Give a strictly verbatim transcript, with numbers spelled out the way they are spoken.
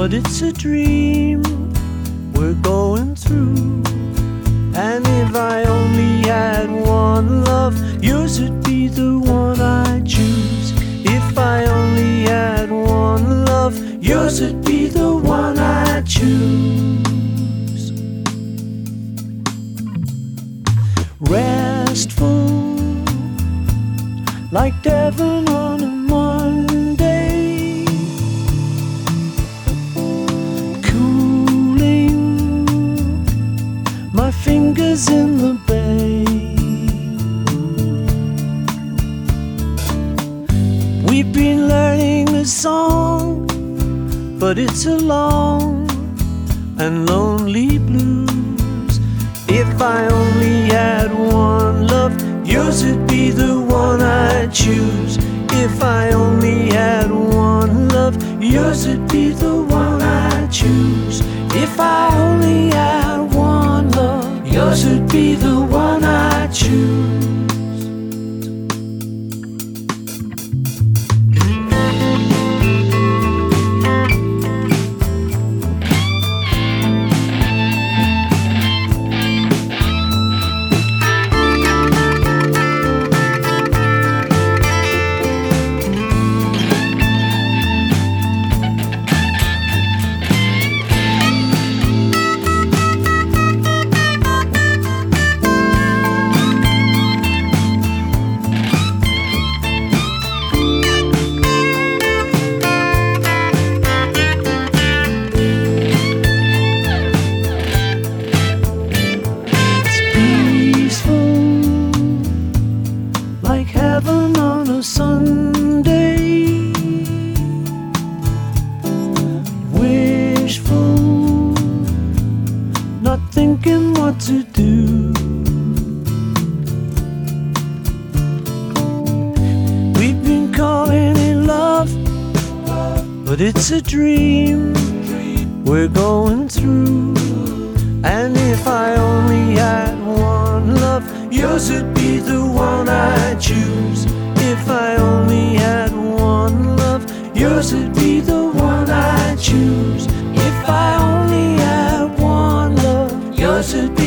but it's a dream we're going through. And if I only had one love, yours would be the one I choose. If I only had one love, yours would be the one I choose. Restful, like Devon on a Monday, cooling my fingers in the bay. We've been learning a song, but it's a long and lonely blues. If I only had one love, yours would be the one I choose. If I only had one love, yours would be the one I choose. If I only had one love, yours would be the one I choose. Like heaven on a Sunday, wishful, not thinking what to do. We've been calling it love, but it's a dream we're going through. And if I only had one love, yours would be the one I choose. If I only had one love, yours would be the one I choose. If I only had one love, yours would be